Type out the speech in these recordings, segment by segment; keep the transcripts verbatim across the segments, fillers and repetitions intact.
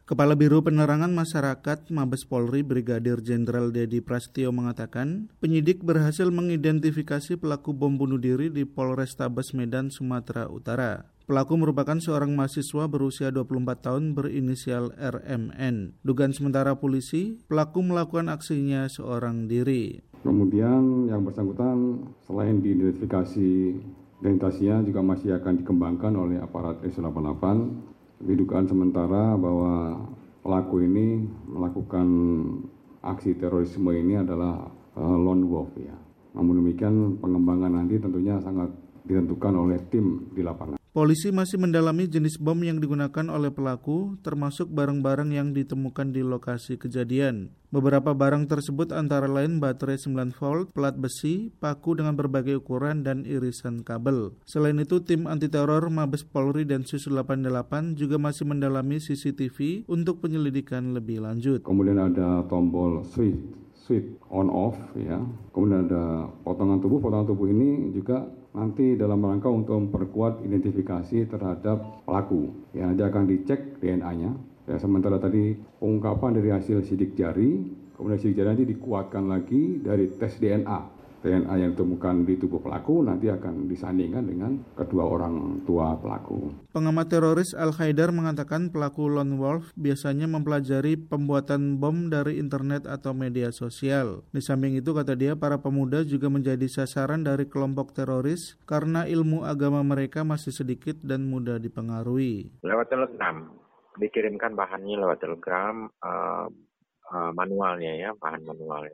Kepala Biro Penerangan Masyarakat Mabes Polri Brigadir Jenderal Dedi Prasetyo mengatakan, penyidik berhasil mengidentifikasi pelaku bom bunuh diri di Polrestabes Medan, Sumatera Utara. Pelaku merupakan seorang mahasiswa berusia dua puluh empat tahun berinisial R M N. Dugaan sementara polisi, pelaku melakukan aksinya seorang diri. Kemudian yang bersangkutan selain diidentifikasi, identitasnya juga masih akan dikembangkan oleh aparat Densus delapan puluh delapan. Dugaan sementara bahwa pelaku ini melakukan aksi terorisme ini adalah uh, lone wolf ya. Namun demikian pengembangan nanti tentunya sangat ditentukan oleh tim di lapangan. Polisi masih mendalami jenis bom yang digunakan oleh pelaku, termasuk barang-barang yang ditemukan di lokasi kejadian. Beberapa barang tersebut antara lain baterai sembilan volt, plat besi, paku dengan berbagai ukuran, dan irisan kabel. Selain itu, tim anti-teror Mabes Polri dan Densus delapan puluh delapan juga masih mendalami C C T V untuk penyelidikan lebih lanjut. Kemudian ada tombol switch, switch on off ya. Kemudian ada potongan tubuh, potongan tubuh ini juga nanti dalam rangka untuk memperkuat identifikasi terhadap pelaku. Ya, nanti akan dicek D N A-nya. Ya, sementara tadi pengungkapan dari hasil sidik jari, kemudian sidik jari nanti dikuatkan lagi dari tes D N A. D N A yang ditemukan di tubuh pelaku nanti akan disandingkan dengan kedua orang tua pelaku. Pengamat teroris Al-Haidar mengatakan pelaku lone wolf biasanya mempelajari pembuatan bom dari internet atau media sosial. Di samping itu, kata dia, para pemuda juga menjadi sasaran dari kelompok teroris karena ilmu agama mereka masih sedikit dan mudah dipengaruhi. Lewat telegram, dikirimkan bahannya lewat telegram, uh, uh, manualnya ya, bahan manualnya.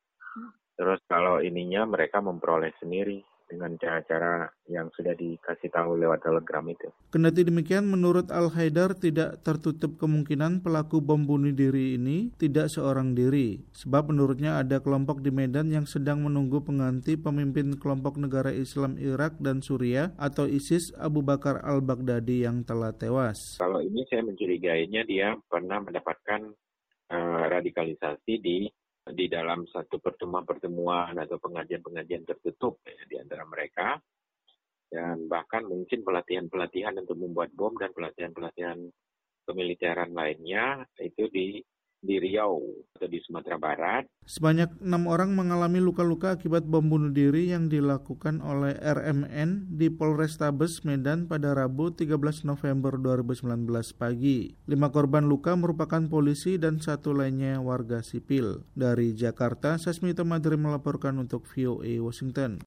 Terus kalau ininya mereka memperoleh sendiri dengan cara-cara yang sudah dikasih tahu lewat telegram itu. Kendati demikian, menurut Al-Haidar tidak tertutup kemungkinan pelaku bom bunuh diri ini tidak seorang diri. Sebab menurutnya ada kelompok di Medan yang sedang menunggu pengganti pemimpin kelompok negara Islam Irak dan Suriah atau ISIS Abu Bakar al-Baghdadi yang telah tewas. Kalau ini saya mencurigainya dia pernah mendapatkan uh, radikalisasi di di dalam satu pertemuan-pertemuan atau pengajian-pengajian tertutup ya, di antara mereka, dan bahkan mungkin pelatihan-pelatihan untuk membuat bom dan pelatihan-pelatihan kemiliteran lainnya itu di di Riau atau di Sumatera Barat. Sebanyak enam orang mengalami luka-luka akibat bom bunuh diri yang dilakukan oleh R M N di Polrestabes Medan pada Rabu tiga belas November dua ribu sembilan belas pagi. Lima korban luka merupakan polisi dan satu lainnya warga sipil. Dari Jakarta, Sasmita Madri melaporkan untuk V O A Washington.